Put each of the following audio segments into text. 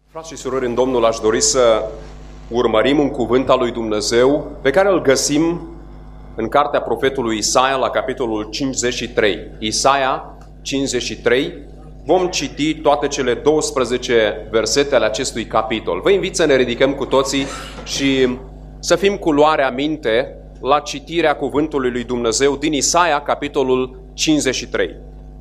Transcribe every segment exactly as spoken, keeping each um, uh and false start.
Frați și surori în Domnul, aș dori să urmărim un cuvânt al lui Dumnezeu pe care îl găsim în cartea profetului Isaia la capitolul cincizeci și trei. Isaia cincizeci și trei. Vom citi toate cele douăsprezece versete ale acestui capitol. Vă invit să ne ridicăm cu toții și să fim cu luarea minte la citirea cuvântului lui Dumnezeu din Isaia, capitolul cincizeci și trei.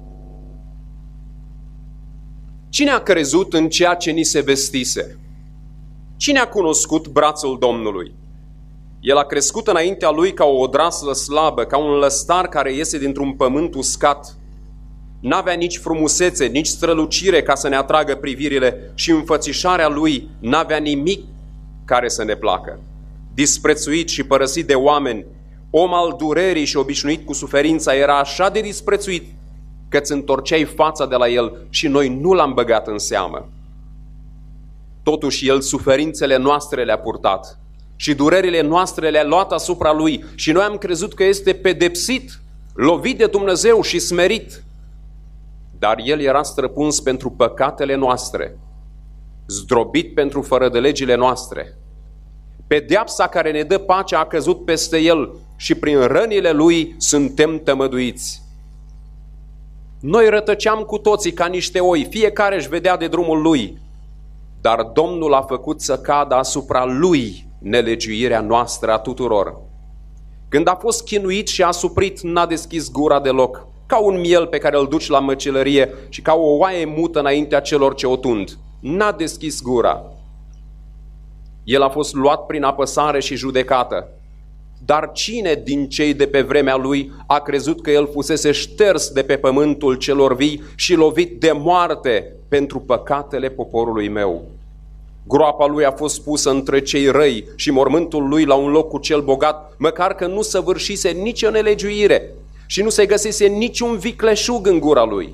Cine a crezut în ceea ce ni se vestise? Cine a cunoscut brațul Domnului? El a crescut înaintea lui ca o odraslă slabă, ca un lăstar care iese dintr-un pământ uscat. N-avea nici frumusețe, nici strălucire ca să ne atragă privirile și înfățișarea lui n-avea nimic care să ne placă. Disprețuit și părăsit de oameni, om al durerii și obișnuit cu suferința, era așa de disprețuit că îți întorceai fața de la el și noi nu l-am băgat în seamă. Totuși el suferințele noastre le-a purtat și durerile noastre le-a luat asupra lui și noi am crezut că este pedepsit, lovit de Dumnezeu și smerit. Dar el era străpuns pentru păcatele noastre, zdrobit pentru fără de legile noastre. Pedeapsa care ne dă pacea a căzut peste el și prin rănile lui suntem tămăduiți. Noi rătăceam cu toții ca niște oi, fiecare își vedea de drumul lui, dar Domnul a făcut să cadă asupra lui nelegiuirea noastră a tuturor. Când a fost chinuit și asuprit, n-a deschis gura deloc, ca un miel pe care îl duci la măcelărie și ca o oaie mută înaintea celor ce o tund. N-a deschis gura. El a fost luat prin apăsare și judecată. Dar cine din cei de pe vremea lui a crezut că el fusese șters de pe pământul celor vii și lovit de moarte pentru păcatele poporului meu? Groapa lui a fost pusă între cei răi și mormântul lui la un loc cu cel bogat, măcar că nu săvârșise nicio nelegiuire și nu se găsise niciun vicleșug în gura lui.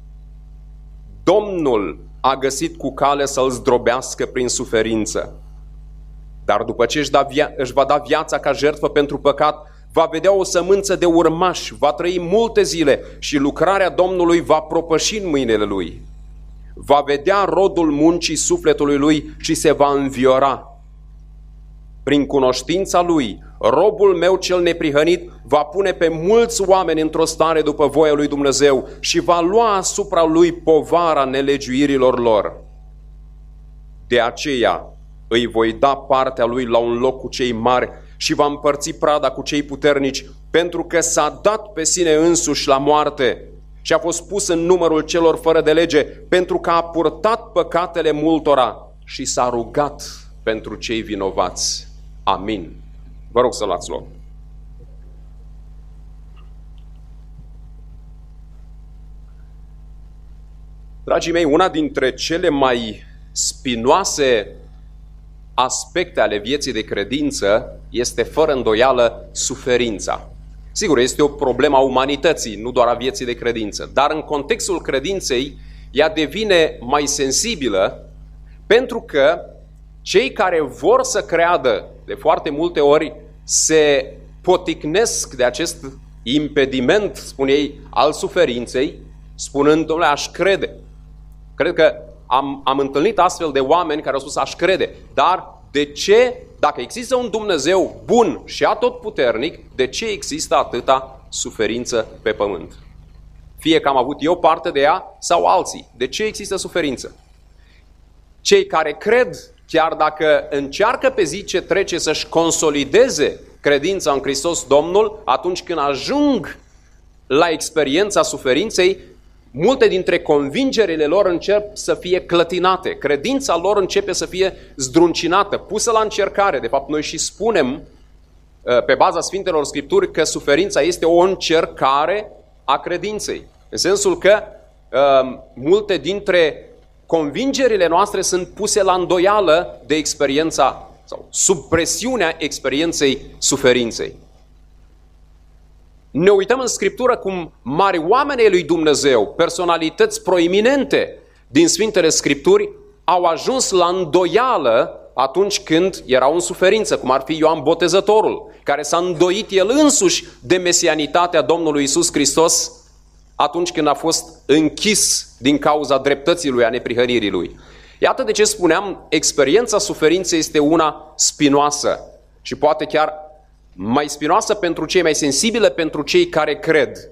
Domnul a găsit cu cale să-l zdrobească prin suferință. Dar după ce își, da via- își va da viața ca jertfă pentru păcat, va vedea o sămânță de urmași, va trăi multe zile și lucrarea Domnului va propăși în mâinile lui. Va vedea rodul muncii sufletului lui și se va înviora. Prin cunoștința lui, robul meu cel neprihănit va pune pe mulți oameni într-o stare după voia lui Dumnezeu și va lua asupra lui povara nelegiuirilor lor. De aceea îi voi da partea lui la un loc cu cei mari și va împărți prada cu cei puternici, pentru că s-a dat pe sine însuși la moarte și a fost pus în numărul celor fără de lege, pentru că a purtat păcatele multora și s-a rugat pentru cei vinovați. Amin. Vă rog să luați loc. Dragii mei, una dintre cele mai spinoase aspecte ale vieții de credință este fără îndoială suferința. Sigur, este o problemă a umanității, nu doar a vieții de credință, dar în contextul credinței ea devine mai sensibilă pentru că cei care vor să creadă de foarte multe ori se poticnesc de acest impediment, spun ei, al suferinței, spunând, domnule, aș crede. Cred că Am, am întâlnit astfel de oameni care au spus aș crede, dar de ce, dacă există un Dumnezeu bun și atotputernic, de ce există atâta suferință pe pământ? Fie că am avut eu parte de ea sau alții. De ce există suferință? Cei care cred, chiar dacă încearcă pe zi ce trece să-și consolideze credința în Hristos Domnul, atunci când ajung la experiența suferinței, multe dintre convingerile lor încep să fie clătinate, credința lor începe să fie zdruncinată, pusă la încercare. De fapt, noi și spunem pe baza Sfintelor Scripturi că suferința este o încercare a credinței. În sensul că uh, multe dintre convingerile noastre sunt puse la îndoială de experiența sau sub presiunea experienței suferinței. Ne uităm în Scriptură cum mari oameni ai lui Dumnezeu, personalități proeminente din Sfintele Scripturi, au ajuns la îndoială atunci când erau în suferință, cum ar fi Ioan Botezătorul, care s-a îndoit el însuși de mesianitatea Domnului Iisus Hristos atunci când a fost închis din cauza dreptății lui, a neprihănirii lui. Iată de ce spuneam, experiența suferinței este una spinoasă și poate chiar mai spinoasă pentru cei mai sensibile, pentru cei care cred.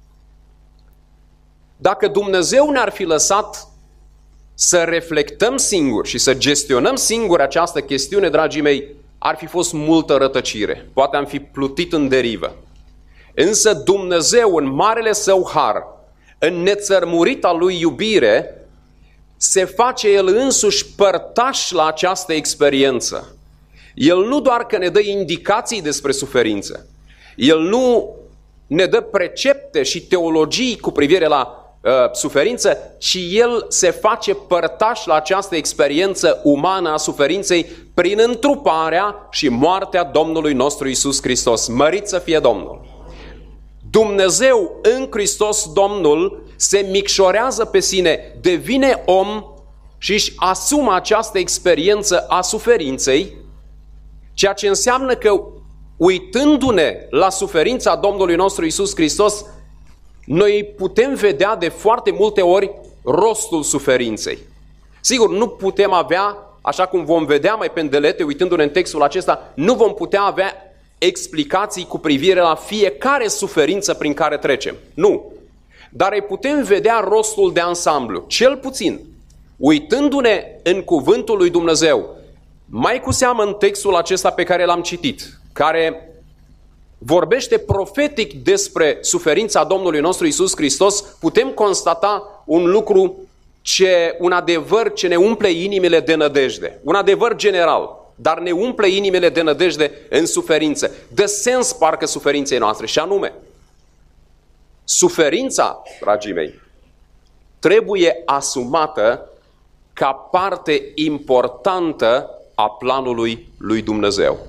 Dacă Dumnezeu ne-ar fi lăsat să reflectăm singuri și să gestionăm singuri această chestiune, dragii mei, ar fi fost multă rătăcire. Poate am fi plutit în derivă. Însă Dumnezeu, în marele său har, în nețărmurita lui iubire, se face El însuși părtaș la această experiență. El nu doar că ne dă indicații despre suferință, El nu ne dă precepte și teologii cu privire la uh, suferință, ci El se face părtaș la această experiență umană a suferinței prin întruparea și moartea Domnului nostru Iisus Hristos. Mărit să fie Domnul! Dumnezeu în Hristos Domnul se micșorează pe sine, devine om și își asumă această experiență a suferinței, ceea ce înseamnă că uitându-ne la suferința Domnului nostru Iisus Hristos, noi putem vedea de foarte multe ori rostul suferinței. Sigur, nu putem avea, așa cum vom vedea mai pe îndelete, uitându-ne în textul acesta, nu vom putea avea explicații cu privire la fiecare suferință prin care trecem. Nu. Dar îi putem vedea rostul de ansamblu. Cel puțin, uitându-ne în cuvântul lui Dumnezeu, mai cu seamă în textul acesta pe care l-am citit, care vorbește profetic despre suferința Domnului nostru Iisus Hristos, putem constata un lucru, ce, un adevăr ce ne umple inimile de nădejde. Un adevăr general, dar ne umple inimile de nădejde în suferință. Dă sens parcă suferinței noastre și anume, suferința, dragii mei, trebuie asumată ca parte importantă a planului lui Dumnezeu.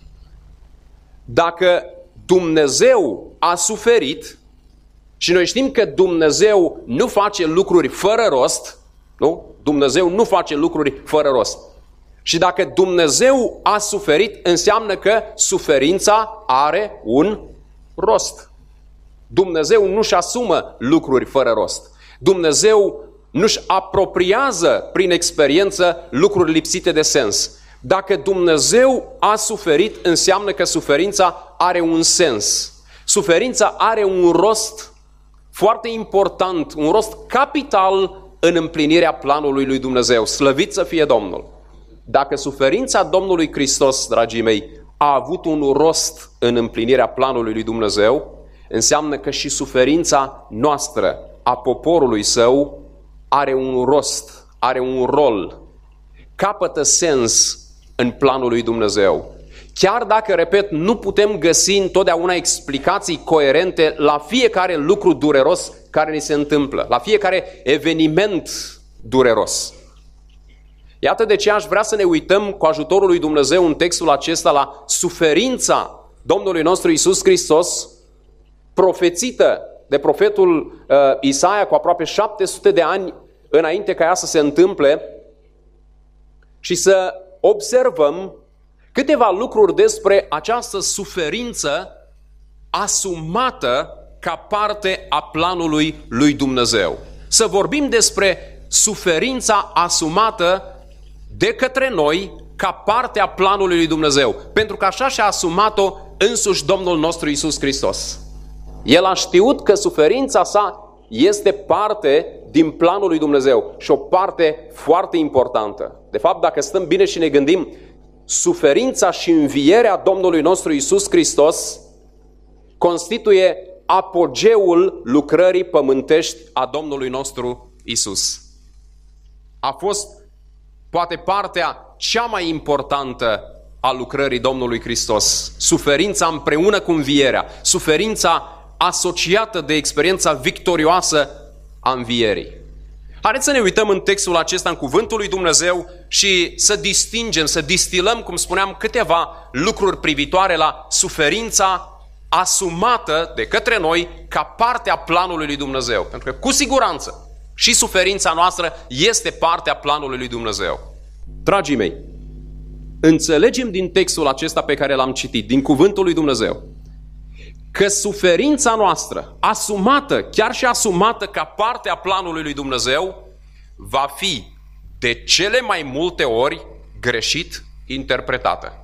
Dacă Dumnezeu a suferit, și noi știm că Dumnezeu nu face lucruri fără rost, nu? Dumnezeu nu face lucruri fără rost. Și dacă Dumnezeu a suferit, înseamnă că suferința are un rost. Dumnezeu nu-și asumă lucruri fără rost. Dumnezeu nu-și apropiază prin experiență lucruri lipsite de sens. Dacă Dumnezeu a suferit, înseamnă că suferința are un sens. Suferința are un rost foarte important, un rost capital în împlinirea planului lui Dumnezeu. Slăvit să fie Domnul! Dacă suferința Domnului Hristos, dragii mei, a avut un rost în împlinirea planului lui Dumnezeu, înseamnă că și suferința noastră, a poporului său, are un rost, are un rol, capătă sens în planul lui Dumnezeu. Chiar dacă, repet, nu putem găsi întotdeauna explicații coerente la fiecare lucru dureros care ni se întâmplă, la fiecare eveniment dureros. Iată de ce aș vrea să ne uităm cu ajutorul lui Dumnezeu în textul acesta la suferința Domnului nostru Iisus Hristos, profețită de profetul uh, Isaia cu aproape șapte sute de ani înainte ca ea să se întâmple, și să observăm câteva lucruri despre această suferință asumată ca parte a planului lui Dumnezeu. Să vorbim despre suferința asumată de către noi ca parte a planului lui Dumnezeu. Pentru că așa și-a asumat-o însuși Domnul nostru Iisus Hristos. El a știut că suferința sa este parte din planul lui Dumnezeu și o parte foarte importantă. De fapt, dacă stăm bine și ne gândim, suferința și învierea Domnului nostru Iisus Hristos constituie apogeul lucrării pământești a Domnului nostru Iisus. A fost poate partea cea mai importantă a lucrării Domnului Hristos. Suferința împreună cu învierea, suferința asociată de experiența victorioasă a învierii. Haideți să ne uităm în textul acesta, în cuvântul lui Dumnezeu, și să distingem, să distilăm, cum spuneam, câteva lucruri privitoare la suferința asumată de către noi ca parte a planului lui Dumnezeu. Pentru că, cu siguranță, și suferința noastră este parte a planului lui Dumnezeu. Dragii mei, înțelegem din textul acesta pe care l-am citit, din cuvântul lui Dumnezeu, că suferința noastră, asumată, chiar și asumată ca parte a planului lui Dumnezeu, va fi de cele mai multe ori greșit interpretată.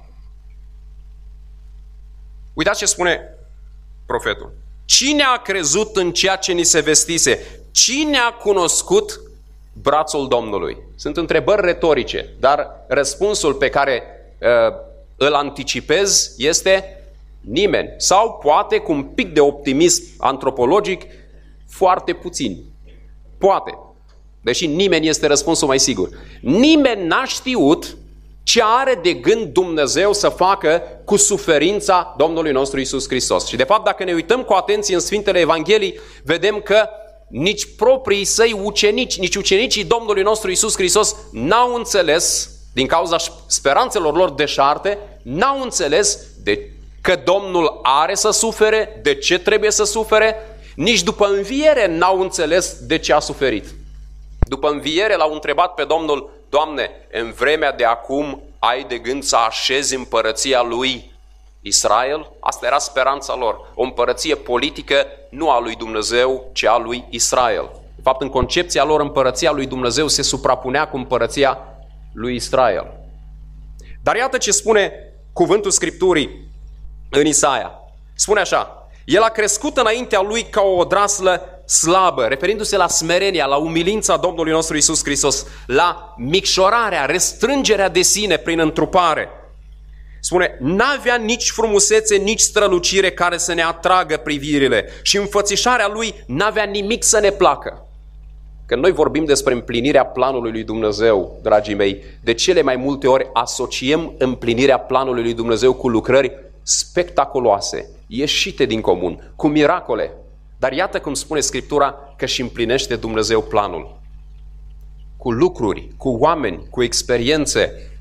Uitați ce spune profetul. Cine a crezut în ceea ce ni se vestise? Cine a cunoscut brațul Domnului? Sunt întrebări retorice, dar răspunsul pe care uh, îl anticipez este nimeni. Sau poate cu un pic de optimism antropologic, foarte puțini. Poate. Deși nimeni este răspunsul mai sigur. Nimeni n-a știut ce are de gând Dumnezeu să facă cu suferința Domnului nostru Iisus Hristos. Și de fapt, dacă ne uităm cu atenție în Sfintele Evangheliei, vedem că nici proprii săi ucenici, nici ucenicii Domnului nostru Iisus Hristos n-au înțeles, din cauza speranțelor lor deșarte, n-au înțeles de că Domnul are să sufere, de ce trebuie să sufere, nici după înviere n-au înțeles de ce a suferit. După înviere l-au întrebat pe Domnul: Doamne, în vremea de acum ai de gând să așezi împărăția lui Israel? Asta era speranța lor. O împărăție politică nu a lui Dumnezeu, ci a lui Israel. De fapt, în concepția lor, împărăția lui Dumnezeu se suprapunea cu împărăția lui Israel. Dar iată ce spune cuvântul Scripturii în Isaia. Spune așa: El a crescut înaintea lui ca o odraslă slabă, referindu-se la smerenia, la umilința Domnului nostru Iisus Hristos, la micșorarea, restrângerea de sine prin întrupare. Spune, n-avea nici frumusețe, nici strălucire care să ne atragă privirile și înfățișarea lui n-avea nimic să ne placă. Când noi vorbim despre împlinirea planului lui Dumnezeu, dragii mei, de cele mai multe ori asociem împlinirea planului lui Dumnezeu cu lucrări spectaculoase, ieșite din comun, cu miracole. Dar iată cum spune Scriptura că și împlinește Dumnezeu planul. Cu lucruri, cu oameni, cu experiențe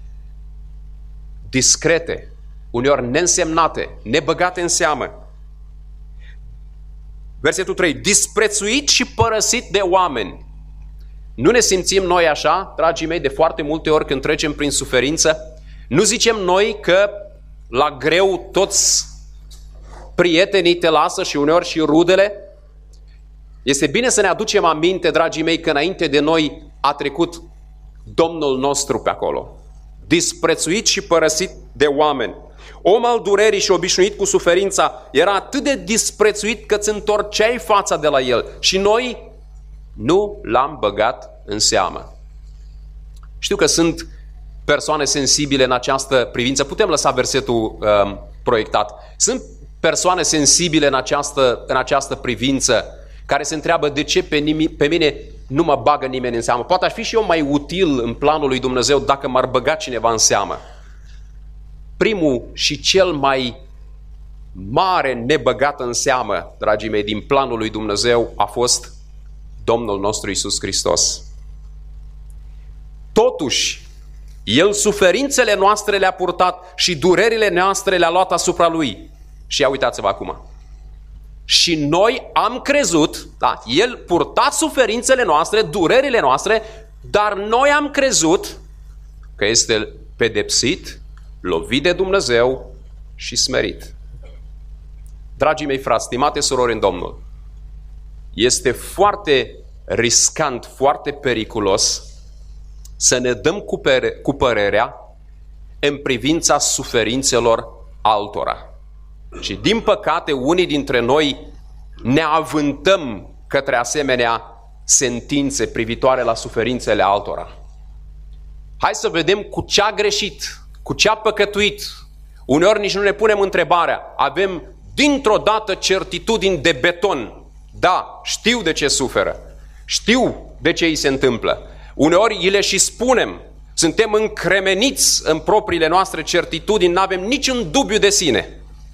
discrete, uneori neînsemnate, nebăgate în seamă. Versetul trei. Disprețuit și părăsit de oameni. Nu ne simțim noi așa, dragii mei, de foarte multe ori când trecem prin suferință? Nu zicem noi că la greu toți prietenii te lasă și uneori și rudele? Este bine să ne aducem aminte, dragii mei, că înainte de noi a trecut Domnul nostru pe acolo. Disprețuit și părăsit de oameni. Om al durerii și obișnuit cu suferința, era atât de disprețuit că îți întorceai fața de la el. Și noi nu l-am băgat în seamă. Știu că sunt persoane sensibile în această privință. Putem lăsa versetul um, proiectat. Sunt persoane sensibile în această, în această privință care se întreabă de ce pe, nimi, pe mine nu mă bagă nimeni în seamă. Poate aș fi și eu mai util în planul lui Dumnezeu dacă m-ar băga cineva în seamă. Primul și cel mai mare nebăgat în seamă, dragii mei, din planul lui Dumnezeu a fost Domnul nostru Iisus Hristos. Totuși, El suferințele noastre le-a purtat și durerile noastre le-a luat asupra Lui. Și ia uitați-vă acum. Și noi am crezut, da, El purta suferințele noastre, durerile noastre, dar noi am crezut că este pedepsit, lovit de Dumnezeu și smerit. Dragii mei frați, stimate surori în Domnul, este foarte riscant, foarte periculos să ne dăm cu, pere, cu părerea în privința suferințelor altora. Și din păcate, unii dintre noi ne avântăm către asemenea sentințe privitoare la suferințele altora. Hai să vedem cu ce a greșit, cu ce a păcătuit. Uneori nici nu ne punem întrebarea. Avem dintr-o dată certitudini de beton. Da, știu de ce suferă. Știu de ce îi se întâmplă. Uneori îi le și spunem. Suntem încremeniți în propriile noastre certitudini, nu avem niciun dubiu de sine.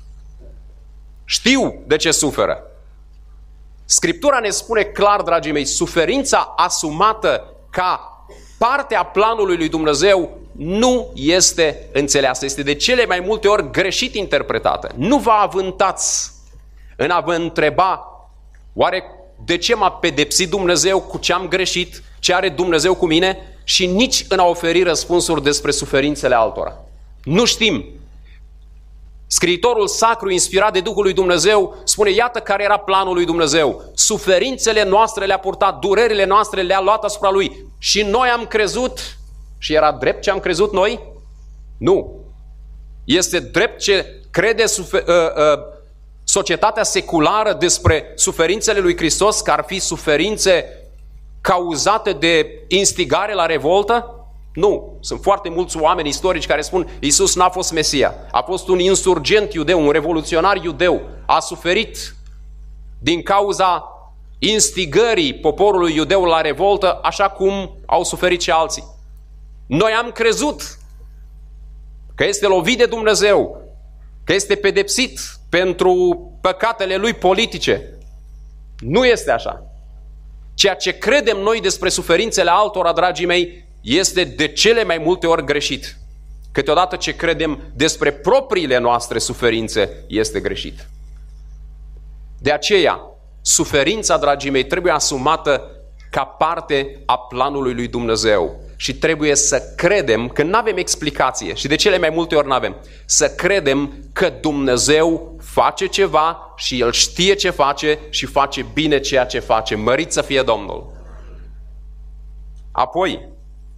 Știu de ce suferă. Scriptura ne spune clar, dragii mei, suferința asumată ca parte a planului lui Dumnezeu nu este înțeleasă. Este de cele mai multe ori greșit interpretată. Nu vă avântați în a vă întreba oare de ce m-a pedepsit Dumnezeu, cu ce am greșit, ce are Dumnezeu cu mine, și nici în a oferi răspunsuri despre suferințele altora. Nu știm. Scriitorul sacru, inspirat de Duhul lui Dumnezeu, spune, iată care era planul lui Dumnezeu. Suferințele noastre le-a purtat, durerile noastre le-a luat asupra lui. și noi am crezut și era drept ce am crezut noi? Nu. Este drept ce crede sufer, uh, uh, societatea seculară despre suferințele lui Hristos, că ar fi suferințe cauzate de instigare la revoltă? Nu. Sunt foarte mulți oameni istorici care spun Iisus n-a fost Mesia. A fost un insurgent iudeu, un revoluționar iudeu. A suferit din cauza instigării poporului iudeu la revoltă, așa cum au suferit și alții. Noi am crezut că este lovit de Dumnezeu, că este pedepsit pentru păcatele lui politice. Nu este așa. Ceea ce credem noi despre suferințele altora, dragii mei, este de cele mai multe ori greșit. Câteodată ce credem despre propriile noastre suferințe este greșit. De aceea, suferința, dragii mei, trebuie asumată ca parte a planului lui Dumnezeu. Și trebuie să credem că nu avem explicație, și de cele mai multe ori nu avem, să credem că Dumnezeu face ceva și El știe ce face și face bine ceea ce face. Mărit să fie Domnul! Apoi,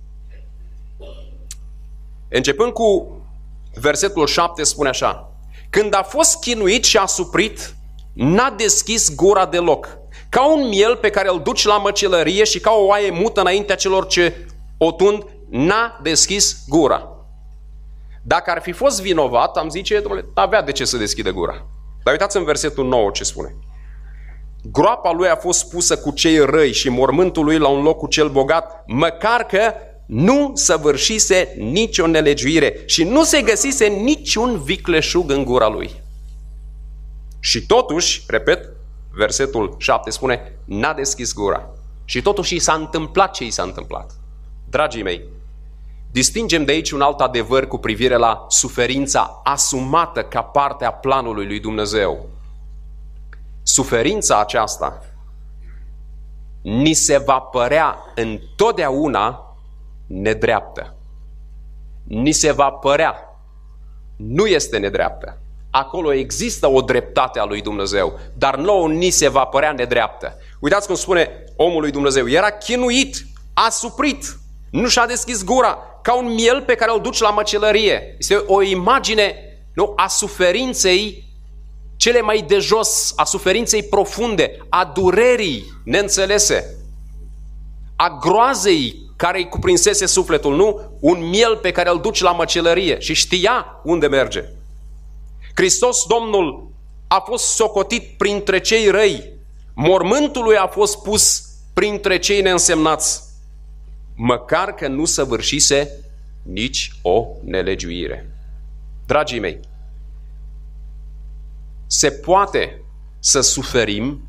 începând cu versetul șapte, spune așa: când a fost chinuit și asuprit, n-a deschis gura deloc, ca un miel pe care îl duci la măcelărie și ca o oaie mută înaintea celor ce o tund, n-a deschis gura. Dacă ar fi fost vinovat, am zice, domnule, n-avea de ce să deschidă gura. Dar uitați în versetul nouă ce spune: groapa lui a fost pusă cu cei răi și mormântul lui la un loc cu cel bogat, măcar că nu săvârșise nicio nelegiuire și nu se găsise niciun vicleșug în gura lui. Și totuși, repet, versetul șapte spune, n-a deschis gura. Și totuși i s-a întâmplat ce i s-a întâmplat. Dragii mei, distingem de aici un alt adevăr cu privire la suferința asumată ca parte a planului lui Dumnezeu. Suferința aceasta ni se va părea întotdeauna nedreaptă. Ni se va părea. Nu este nedreaptă. Acolo există o dreptate a lui Dumnezeu, dar nouă ni se va părea nedreaptă. Uitați cum spune omul lui Dumnezeu: era chinuit, asuprit, nu și-a deschis gura, ca un miel pe care îl duci la măcelărie. Este o imagine, nu, a suferinței cele mai de jos, a suferinței profunde, a durerii neînțelese, a groazei care îi cuprinsese sufletul, nu? Un miel pe care îl duci la măcelărie și știa unde merge. Hristos Domnul a fost socotit printre cei răi, mormântul lui a fost pus printre cei neînsemnați, măcar că nu săvârșise nici o nelegiuire. Dragii mei, se poate să suferim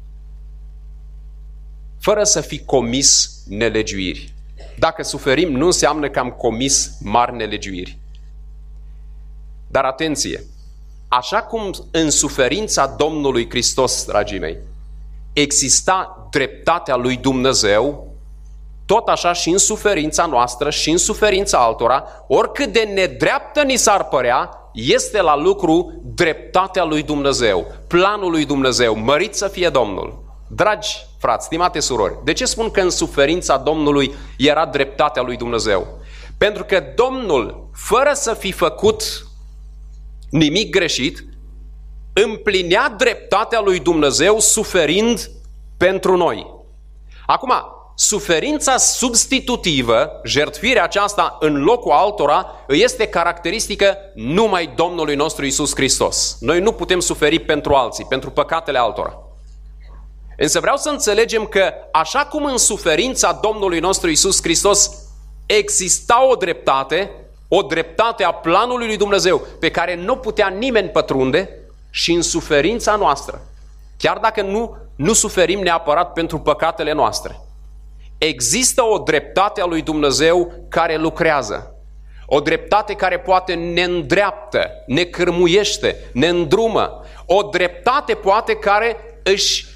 fără să fi comis nelegiuiri. Dacă suferim, nu înseamnă că am comis mari nelegiuiri. Dar atenție! Așa cum în suferința Domnului Hristos, dragii mei, exista dreptatea lui Dumnezeu, tot așa și în suferința noastră și în suferința altora, oricât de nedreaptă ni s-ar părea, este la lucru dreptatea lui Dumnezeu, planul lui Dumnezeu, mărit să fie Domnul. Dragi frați, stimate surori, de ce spun că în suferința Domnului era dreptatea lui Dumnezeu? Pentru că Domnul, fără să fi făcut nimic greșit, împlinea dreptatea lui Dumnezeu suferind pentru noi. Acum, suferința substitutivă, jertfirea aceasta în locul altora, este caracteristică numai Domnului nostru Iisus Hristos. Noi nu putem suferi pentru alții, pentru păcatele altora. Însă vreau să înțelegem că așa cum în suferința Domnului nostru Iisus Hristos exista o dreptate, o dreptate a planului lui Dumnezeu pe care nu putea nimeni pătrunde, și în suferința noastră, chiar dacă nu, nu suferim neapărat pentru păcatele noastre, există o dreptate a lui Dumnezeu care lucrează. O dreptate care poate ne îndreaptă, ne cârmuiește, ne îndrumă. O dreptate poate care își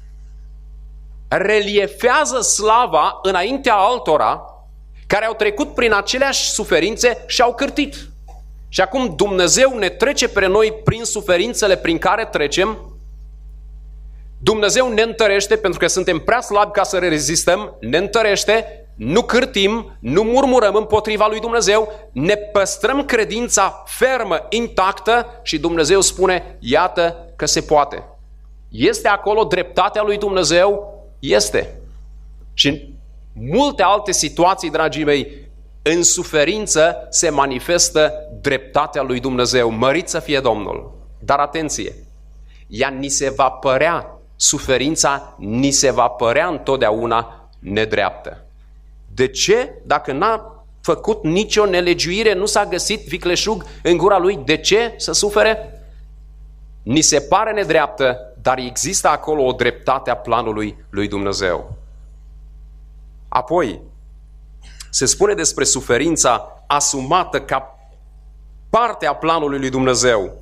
reliefează slava înaintea altora care au trecut prin aceleași suferințe și au cârtit. Și acum Dumnezeu ne trece pe noi prin suferințele prin care trecem. Dumnezeu ne întărește pentru că suntem prea slabi ca să rezistăm, ne întărește nu cârtim, nu murmurăm împotriva lui Dumnezeu, ne păstrăm credința fermă, intactă și Dumnezeu spune, iată că se poate. Este acolo dreptatea lui Dumnezeu? Este. Și în multe alte situații, dragii mei, în suferință se manifestă dreptatea lui Dumnezeu. Mărit să fie Domnul. Dar atenție, ea ni se va părea, suferința ni se va părea întotdeauna nedreaptă. De ce? Dacă n-a făcut nicio nelegiuire, nu s-a găsit vicleșug în gura lui, de ce să sufere? Ni se pare nedreaptă, dar există acolo o dreptate a planului lui Dumnezeu. Apoi, se spune despre suferința asumată ca parte a planului lui Dumnezeu.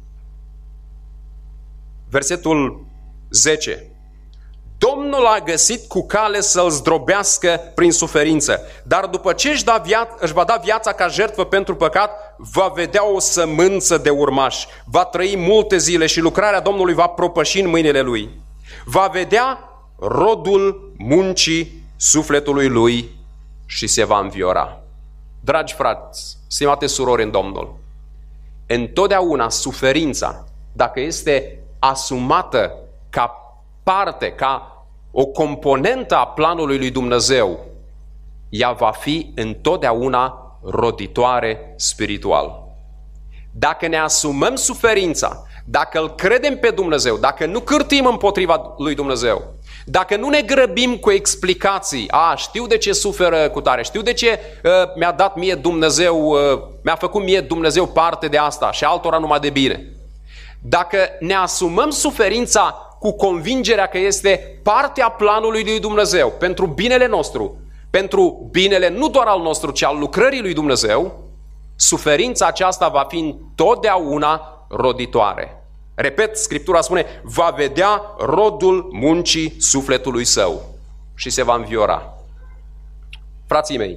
Versetul zece. Domnul a găsit cu cale să-l zdrobească prin suferință, dar după ce își, da via- își va da viața ca jertfă pentru păcat, va vedea o sămânță de urmași, va trăi multe zile și lucrarea Domnului va propăși în mâinile lui. Va vedea rodul muncii sufletului lui și se va înviora. Dragi frați, stimate surori în Domnul, întotdeauna suferința, dacă este asumată ca parte, ca o componentă a planului lui Dumnezeu, ea va fi întotdeauna roditoare spiritual. Dacă ne asumăm suferința, dacă îl credem pe Dumnezeu, dacă nu cârtim împotriva lui Dumnezeu, dacă nu ne grăbim cu explicații, a, știu de ce suferă cu tare, știu de ce uh, mi-a dat mie Dumnezeu, uh, mi-a făcut mie Dumnezeu parte de asta și altora numai de bine. Dacă ne asumăm suferința cu convingerea că este parte a planului lui Dumnezeu, pentru binele nostru, pentru binele nu doar al nostru, ci al lucrării lui Dumnezeu, suferința aceasta va fi întotdeauna roditoare. Repet, Scriptura spune, va vedea rodul muncii sufletului său și se va înviora. Frații mei,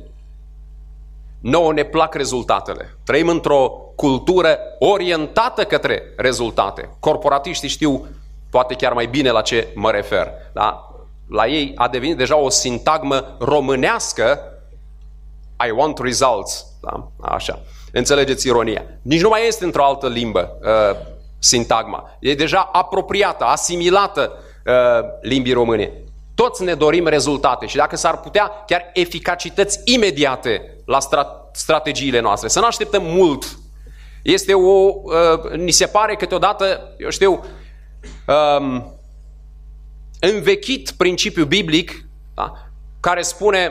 nouă ne plac rezultatele. Trăim într-o cultură orientată către rezultate. Corporatiștii știu poate chiar mai bine la ce mă refer. Da? La ei a devenit deja o sintagmă românească, I want results. Da? Așa. Înțelegeți ironia. Nici nu mai este într-o altă limbă uh, sintagma. E deja apropiată, asimilată uh, limbii române. Toți ne dorim rezultate și dacă s-ar putea, chiar eficacități imediate la stra- strategiile noastre. Să nu așteptăm mult. Este o, uh, ni se pare câteodată, eu știu, um, învechit principiu biblic, da, care spune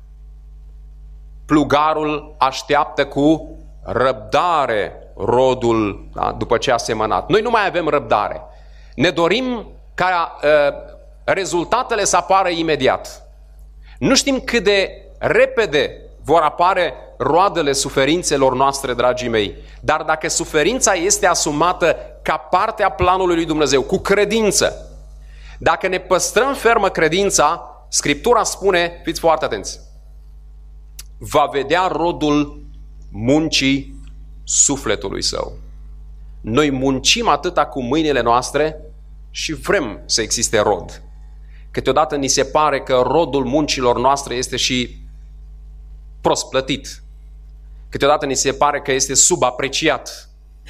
plugarul așteaptă cu răbdare rodul, da, după ce a semănat. Noi nu mai avem răbdare. Ne dorim ca uh, rezultatele să apară imediat. Nu știm cât de repede vor apare roadele suferințelor noastre, dragii mei. Dar dacă suferința este asumată ca parte a planului lui Dumnezeu, cu credință, dacă ne păstrăm fermă credința, Scriptura spune, fiți foarte atenți, va vedea rodul muncii sufletului său. Noi muncim atâta cu mâinile noastre și vrem să existe rod. Câteodată ni se pare că rodul muncilor noastre este și prost plătit. Câteodată ni se pare că este subapreciat.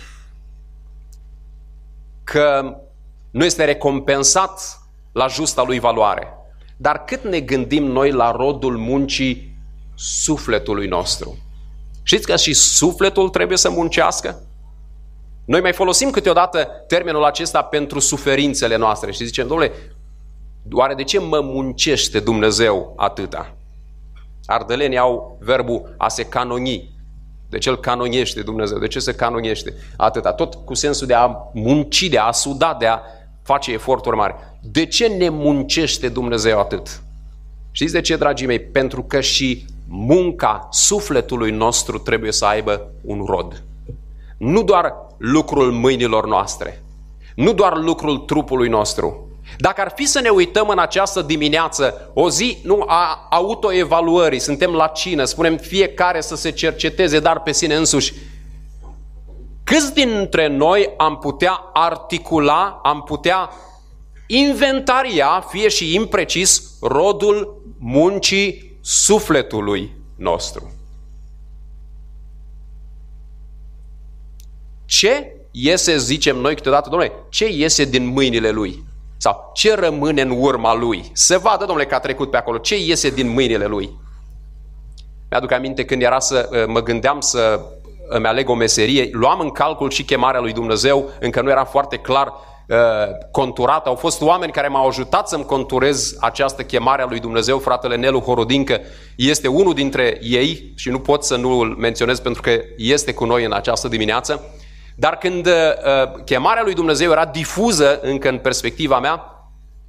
Că nu este recompensat la justa lui valoare. Dar cât ne gândim noi la rodul muncii sufletului nostru? Știți că și sufletul trebuie să muncească? Noi mai folosim câteodată termenul acesta pentru suferințele noastre și zicem, domnule, oare de ce mă muncește Dumnezeu atâta? Ardelenii au verbul a se canoni. De ce îl canoniește Dumnezeu? De ce se canoniește atâta? Tot cu sensul de a munci, de a suda, de a face eforturi mari. De ce ne muncește Dumnezeu atât? Știți de ce, dragii mei? Pentru că și munca sufletului nostru trebuie să aibă un rod. Nu doar lucrul mâinilor noastre, nu doar lucrul trupului nostru. Dacă ar fi să ne uităm în această dimineață, o zi nu a autoevaluării, suntem la cină, spunem fiecare să se cerceteze, dar pe sine însuși. Câți dintre noi am putea articula, am putea inventaria, fie și imprecis, rodul muncii sufletului nostru. Ce iese, zicem noi câteodată, domnule, ce iese din mâinile lui? Sau ce rămâne în urma lui? Să vadă, domnule, că a trecut pe acolo. Ce iese din mâinile lui? Mi-aduc aminte când era să mă gândeam să îmi aleg o meserie, luam în calcul și chemarea lui Dumnezeu, încă nu era foarte clar uh, conturată. Au fost oameni care m-au ajutat să-mi conturez această chemare a lui Dumnezeu. Fratele Nelu Horodincă este unul dintre ei și nu pot să nu îl menționez pentru că este cu noi în această dimineață. Dar când uh, chemarea lui Dumnezeu era difuză încă în perspectiva mea,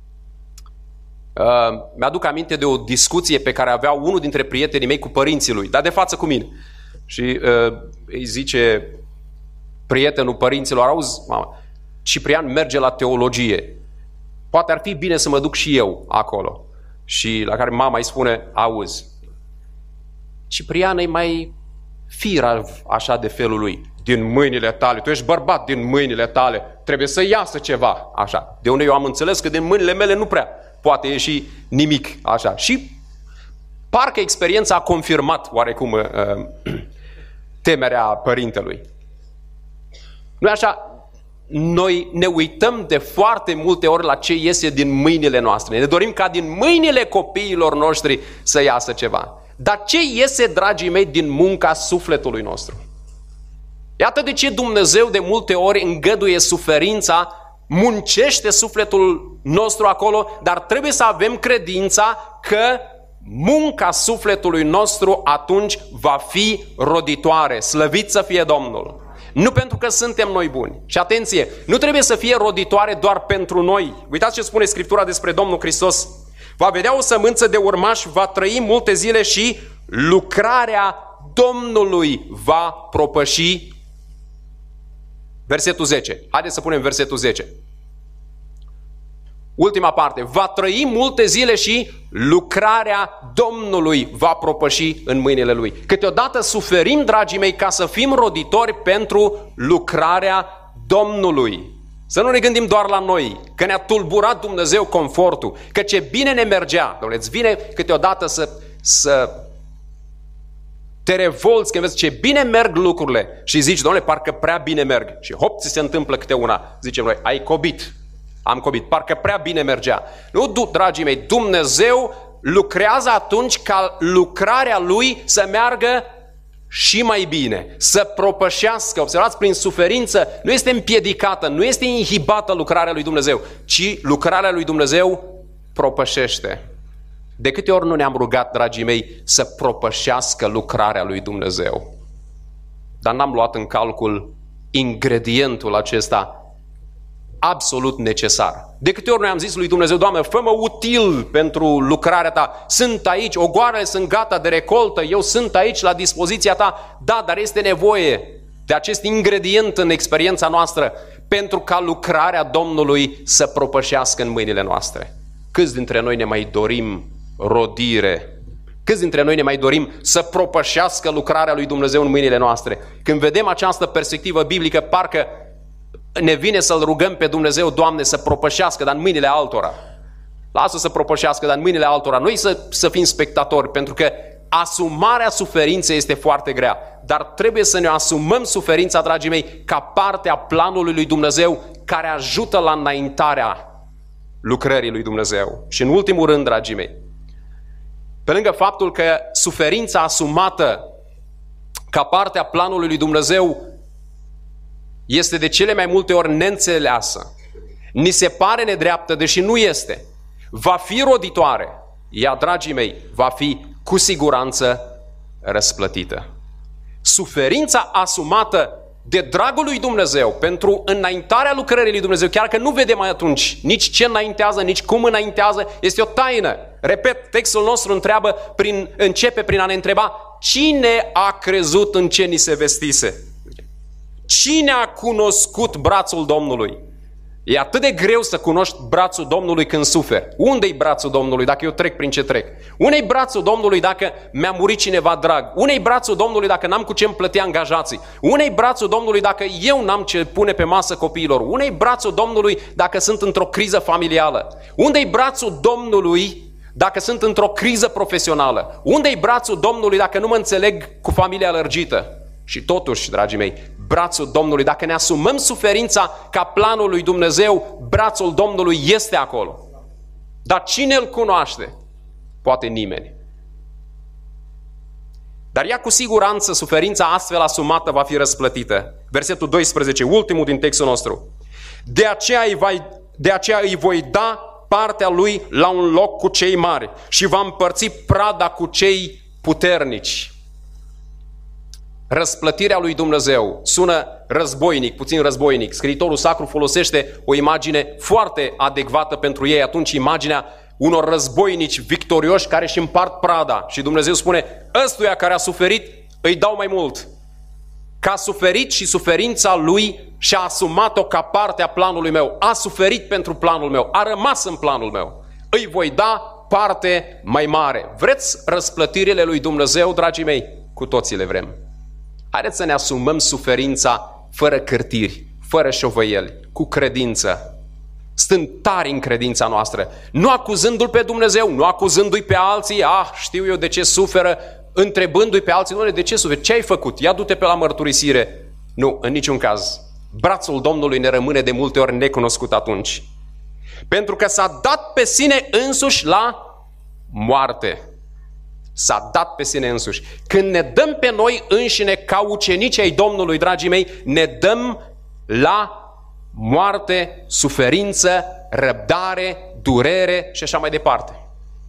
uh, mi-aduc aminte de o discuție pe care avea unul dintre prietenii mei cu părinții lui, dar de față cu mine. Și uh, îi zice prietenul părinților, auzi, mama, Ciprian merge la teologie, poate ar fi bine să mă duc și eu acolo. Și la care mama îi spune, auzi, Ciprian e mai firav așa de felul lui. Din mâinile tale, tu ești bărbat, din mâinile tale, trebuie să iasă ceva, așa. De unde eu am înțeles că din mâinile mele nu prea poate ieși nimic, așa. Și parcă experiența a confirmat oarecum uh, temerea părintelui. Nu așa? Noi ne uităm de foarte multe ori la ce iese din mâinile noastre. Ne dorim ca din mâinile copiilor noștri să iasă ceva. Dar ce iese, dragii mei, din munca sufletului nostru? Iată de ce Dumnezeu de multe ori îngăduie suferința, muncește sufletul nostru acolo, dar trebuie să avem credința că munca sufletului nostru atunci va fi roditoare. Slăvit să fie Domnul! Nu pentru că suntem noi buni. Și atenție, nu trebuie să fie roditoare doar pentru noi. Uitați ce spune Scriptura despre Domnul Hristos. Va vedea o sămânță de urmași, va trăi multe zile și lucrarea Domnului va propăși. Versetul zece. Haideți să punem versetul zece. Ultima parte. Va trăi multe zile și lucrarea Domnului va propăși în mâinile Lui. Câteodată suferim, dragii mei, ca să fim roditori pentru lucrarea Domnului. Să nu ne gândim doar la noi, că ne-a tulburat Dumnezeu confortul, că ce bine ne mergea. Dom'le, îți vine câteodată să, să te revolți când vezi ce bine merg lucrurile și zici, dom'le, parcă prea bine merg. Și hop, ți se întâmplă câte una. Zicem noi, ai cobit. Am cobit, parcă prea bine mergea. Nu, dragii mei, Dumnezeu lucrează atunci ca lucrarea Lui să meargă și mai bine, să propășească. Observați, prin suferință nu este împiedicată, nu este inhibată lucrarea lui Dumnezeu, ci lucrarea lui Dumnezeu propășește. De câte ori nu ne-am rugat, dragii mei, să propășească lucrarea lui Dumnezeu? Dar n-am luat în calcul ingredientul acesta absolut necesar. De câte ori noi am zis lui Dumnezeu, Doamne, fă-mă util pentru lucrarea Ta, sunt aici, ogoarele sunt gata de recoltă, eu sunt aici la dispoziția Ta, da, dar este nevoie de acest ingredient în experiența noastră pentru ca lucrarea Domnului să propășească în mâinile noastre. Câți dintre noi ne mai dorim rodire? Câți dintre noi ne mai dorim să propășească lucrarea lui Dumnezeu în mâinile noastre? Când vedem această perspectivă biblică, parcă ne vine să-L rugăm pe Dumnezeu, Doamne, să propășească, dar în mâinile altora. Lasă să propășească, dar în mâinile altora. Noi să, să fim spectatori, pentru că asumarea suferinței este foarte grea. Dar trebuie să ne asumăm suferința, dragii mei, ca parte a planului lui Dumnezeu, care ajută la înaintarea lucrării lui Dumnezeu. Și în ultimul rând, dragii mei, pe lângă faptul că suferința asumată ca parte a planului lui Dumnezeu este de cele mai multe ori neînțeleasă, ni se pare nedreaptă, deși nu este, va fi roditoare, ea, dragii mei, va fi cu siguranță răsplătită. Suferința asumată de dragul lui Dumnezeu pentru înaintarea lucrării lui Dumnezeu, chiar că nu vedem atunci nici ce înaintează, nici cum înaintează, este o taină. Repet, textul nostru întreabă prin, începe prin a ne întreba cine a crezut în ce ni se vestise. Cine a cunoscut brațul Domnului? E atât de greu să cunoști brațul Domnului când suferi. Unde-i brațul Domnului dacă eu trec prin ce trec? Unde-i brațul Domnului dacă mi-a murit cineva drag? Unde-i brațul Domnului dacă n-am cu ce-mi plăti angajații? Unde-i brațul Domnului dacă eu n-am ce pune pe masă copiilor? Unde-i brațul Domnului dacă sunt într-o criză familială? Unde-i brațul Domnului dacă sunt într-o criză profesională? Unde-i brațul Domnului dacă nu mă înțeleg cu familia lărgită? Și totuși, dragii mei, brațul Domnului, dacă ne asumăm suferința ca planul lui Dumnezeu, brațul Domnului este acolo. Dar cine îl cunoaște? Poate nimeni. Dar ea cu siguranță, suferința astfel asumată va fi răsplătită. Versetul doisprezece, ultimul din textul nostru. De aceea îi, va, de aceea îi voi da partea lui la un loc cu cei mari și va împărți prada cu cei puternici. Răsplătirea lui Dumnezeu sună războinic, puțin războinic. Scriitorul sacru folosește o imagine foarte adecvată pentru ei. Atunci imaginea unor războinici victorioși care își împart prada. Și Dumnezeu spune, ăstuia care a suferit îi dau mai mult. Că a suferit și suferința lui și-a asumat-o ca parte a planului meu. A suferit pentru planul meu, a rămas în planul meu. Îi voi da parte mai mare. Vreți răsplătirile lui Dumnezeu, dragii mei? Cu toții le vrem. Haideți să ne asumăm suferința fără cârtiri, fără șovăieli, cu credință. Stând tari în credința noastră, nu acuzându-L pe Dumnezeu, nu acuzându-i pe alții, ah, știu eu de ce suferă, întrebându-i pe alții, Doamne, de ce suferi? Ce ai făcut? Ia du-te pe la mărturisire. Nu, în niciun caz. Brațul Domnului ne rămâne de multe ori necunoscut atunci. Pentru că s-a dat pe sine însuși la moarte. S-a dat pe sine însuși. Când ne dăm pe noi înșine ca ucenici ai Domnului, dragii mei, ne dăm la moarte, suferință, răbdare, durere și așa mai departe.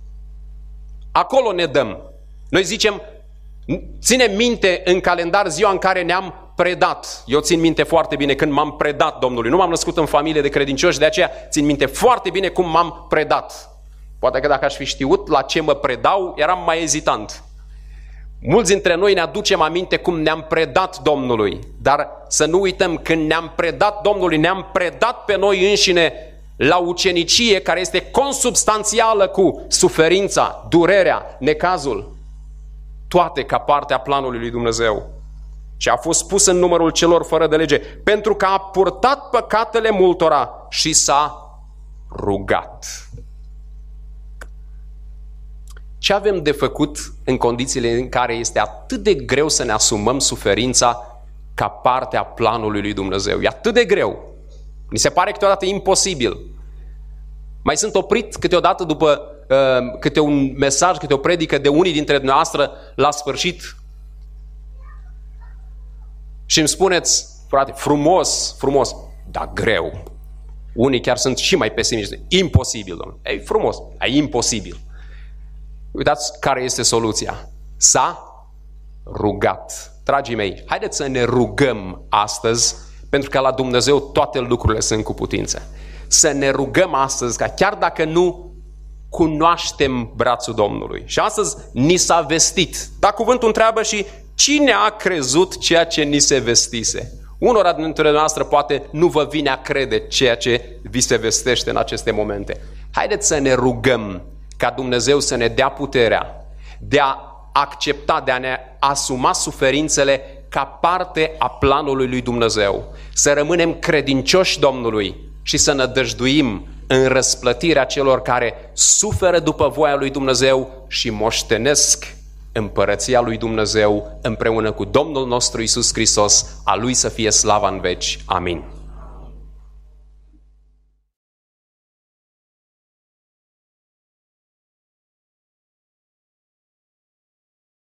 Acolo ne dăm. Noi zicem, ținem minte în calendar ziua în care ne-am predat. Eu țin minte foarte bine când m-am predat Domnului. Nu m-am născut în familie de credincioși, de aceea țin minte foarte bine cum m-am predat. Poate că dacă aș fi știut la ce mă predau, eram mai ezitant. Mulți dintre noi ne aducem aminte cum ne-am predat Domnului, dar să nu uităm, când ne-am predat Domnului, ne-am predat pe noi înșine la ucenicie care este consubstanțială cu suferința, durerea, necazul, toate ca parte a planului lui Dumnezeu. Și a fost pus în numărul celor fără de lege, pentru că a purtat păcatele multora și s-a rugat. Ce avem de făcut în condițiile în care este atât de greu să ne asumăm suferința ca parte a planului lui Dumnezeu? E atât de greu. Mi se pare câteodată imposibil. Mai sunt oprit câteodată după uh, câte un mesaj, câte o predică de unii dintre dumneavoastră la sfârșit și îmi spuneți, frate, frumos, frumos, dar greu. Unii chiar sunt și mai pesimiști. Imposibil, domnule. E frumos, e imposibil. Uitați care este soluția. S-a rugat. Dragii mei, haideți să ne rugăm astăzi, pentru că la Dumnezeu toate lucrurile sunt cu putință. Să ne rugăm astăzi, ca chiar dacă nu cunoaștem brațul Domnului. Și astăzi ni s-a vestit. Dar cuvântul întreabă și cine a crezut ceea ce ni se vestise? Unora dintre noastre poate nu vă vine a crede ceea ce vi se vestește în aceste momente. Haideți să ne rugăm ca Dumnezeu să ne dea puterea de a accepta, de a ne asuma suferințele ca parte a planului lui Dumnezeu. Să rămânem credincioși Domnului și să nădăjduim în răsplătirea celor care suferă după voia lui Dumnezeu și moștenesc împărăția lui Dumnezeu împreună cu Domnul nostru Iisus Hristos, a Lui să fie slava în veci. Amin.